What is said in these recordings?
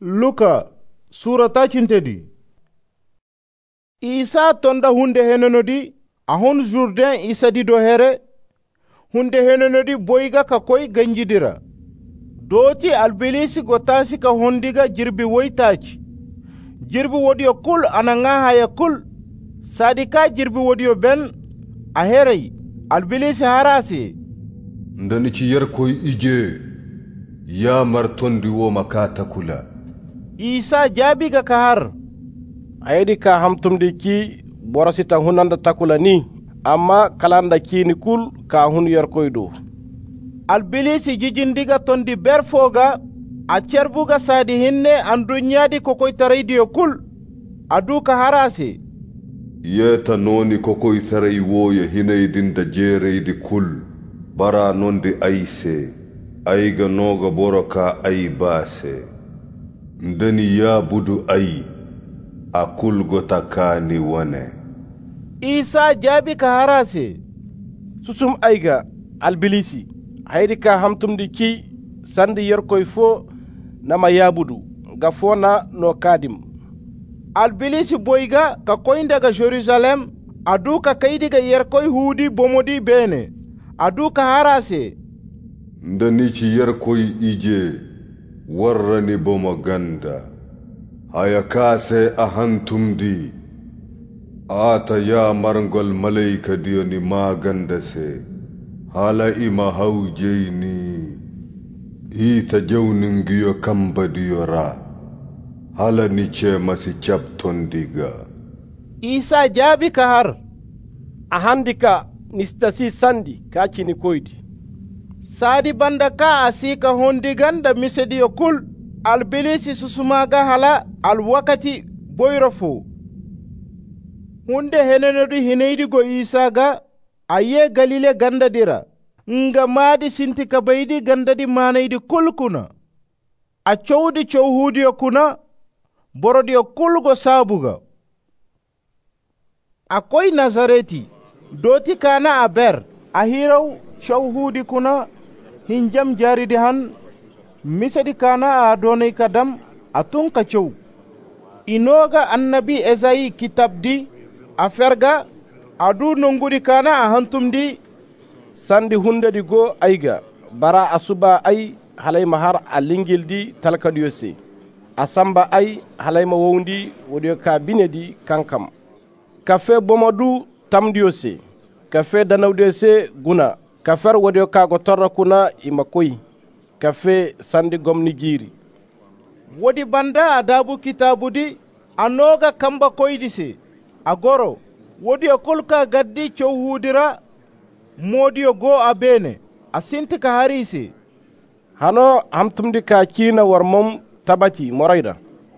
Luka sura tacintedi. Isa tonda hunde henonodi ahon Jourdain isa di do here hunde henonodi boyga ka koy ganjidira doti albilisi gotasi ka hondiga jirbi woytaci jirbi wodiyo kul ananga haya kul sadika jirbi wodiyo ben a heray albilisi harasi ndani ci yar koy ije ya martondi wo makata kula. Isa jaabi ga kahar aydi ka hamtumdi ki borosita hunanda takula ni amma kalanda kini kul ka hun yor koydo albilisi jijindiga tondi berfoga a cerbuga sadi hinne an dunyadi kokoy taraydiyo kul adu ka harasi yeta noni kokoy taray woya hinaydinda jeereydi kul bara nondi ayse ayga noga boroka ay baase ndani ya budu ay akul gotakani wane. Isa jaabi ka harase susum ayga albilisi haydi ka hamtumdi ki sandi yerkoy fo nama yabudu ga fona no kadim albilisi boyga ka koyndaga Jerusalem adu ka kaydiga yerkoy hudi bomodi bene adu ka harase ndani ci yerkoy ije warrani bomo ganda haya kase ahantumdi ata ya marngol malaika diyoni ma ganda se hala ima haujeyni ita jawningiyo kamba diyora hala ni ce masi captondiga. Isa jaabi ka har ahandika nistasi sandi ka kini koydi sadi banda ka asika hondiganda misediyo kul albilisi susumaga hala alwakati boyrofo hunde henenodi hineydigo Isa ga aye galile gandadira nga maadi sinti ka baydi gandadi manaydi kul kuna a cowdi cowhudiyo kuna borodiyo kulgo sabuga akoy nazareti doti kana a ber a hiraw cowhudi kuna hinjam jaridi han misadi kana a donay kadam a tunka cow inoga annabi Ezayi kitabdi a ferga adu nongudi kana a hantumdi sandi hundedi go ayga bara asuba ay halayma har a lingildi talkadiyo se a samba ay halayma wowndi wodiyo ka binedi kankam kafe bomadu tamdiyo se kafe danawdiyo se guna kafer wodiyo kago torra kuna ima koy kafe sandi gomni giri wodi banda adabu kitabudi anoga kamba koydi se agoro wodi kulka gaddi cowhudira modiyo go abene asinti ka harise hano hamtumdi ka kina war mom tabati morayda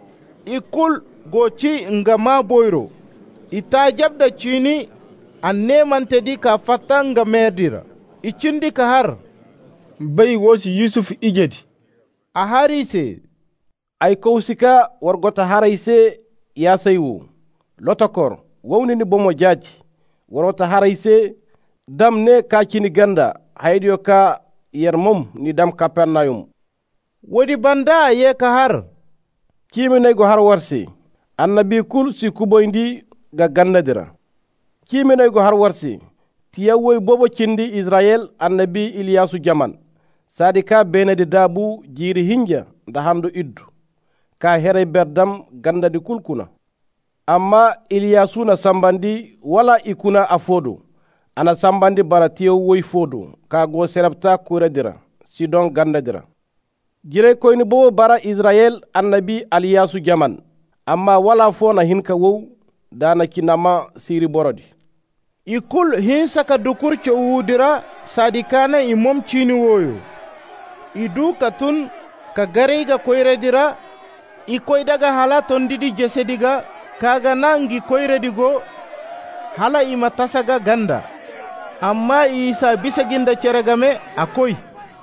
ikul goci ngama boyro ita jabda chini anne mantedi ka fatanga medira ichindi ka har bay wosi Yusuf ijedi a harise ay kowsika wargota harayse ya saywu lotokor wownini bomo jaaji warota harayse damne ka kini ganda haydiyo ka yer mom ni dam Kapernayum wodi banda ye ka har kiminay go har warsi annabi kul si kuboyndi ga gandadira kiminay go har warsi tiyawoy bobo cindi Israel annabi Iliyasu jaman sadika benedi dabu jiri hinja nda hando iddu ka here berdam gandadi kulkuna amma Iliyasu na sambandi wala ikuna afodo ana sambandi baratiyo woy fodo ka go serabta kuradira sidon gandadira jire koyni bobo bara Israel annabi Aliyasu jaman amma wala fona hinka wow dana kinama siri borodi ikul hinsaka dukur cowudira sadikana imom chini woyo idu katun ka gareyga koyredira ikoy daga hala tondidi jesediga kaga nangi koyredigo hala ima tasaga ganda amma Isa bisaginda ceregame akoy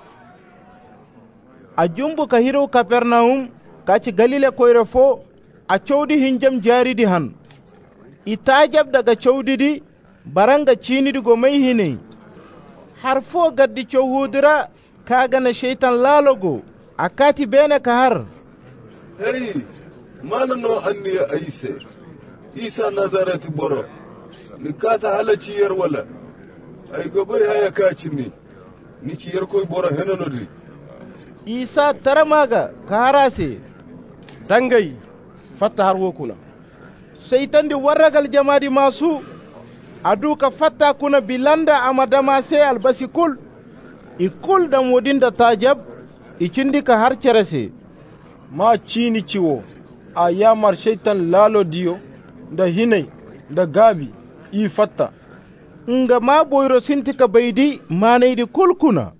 a jumbu ka hiro Kapernawum kaci Galile koyre fo a cowdi hinjam jaridi han ita jab daga cowdidi baranga cinidigo may hiney har fo gaddi cowhudira kaga na sheytan laalogo akati bene ka har hey mana no anni aise isa nazareti boro ni kata halaci yar wala ay gobai haya kacini ni ci yar koy boro henano di isa taramaga karase dangay fatta har wokuna seytandi warragal jamadi masu aduka fatta kuna bilanda amadama se albasi kul ikul da modinda tajab icindi ka har cerese ma cini ciwo a yamar shaitan lalo diyo da hinai da gabi i fatta nga ma boyro sintika baydi manaydi kulkuna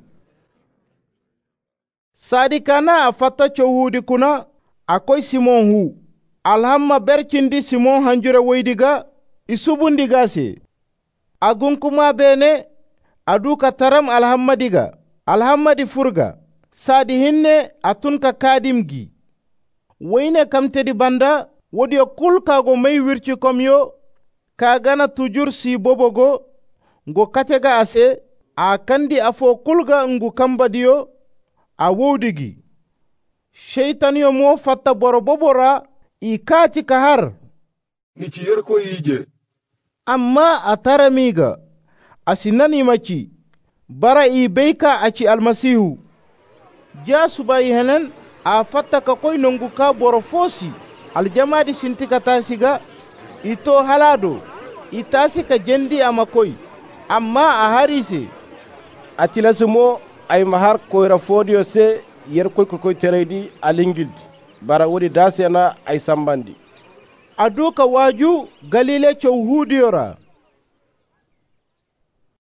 sadi kana a fatta cowhudi kuna akoy simon hu alhamma bercindi simon hanjure woydiga isubundiga se agunkuma bene aduka taram alhammadiga alhammadi furga sadi hinne atunka kadimgi wayne kamtedi banda wodiyo kulkago may wirci komyo kagana tujur si bobogo ngo katega ase a kandi afo kulga ngu kambadiyo a wowdigi sheitan yo mo fatta boro bobora i kati ka har ni ci yar ko yije amma a taramiga asinani maci bara i beika aci almasihu ja subayi henen a fatta ka koy nongu ka boro fosi aljamadi sintika tasiga ito halado itasi ka jendi ama koy amma a harise atilasumo ay mahar koyra fodiyo se yer koy teredi alingildi bara wodi dasena ay sambandi aduka waju galile cowhudiyora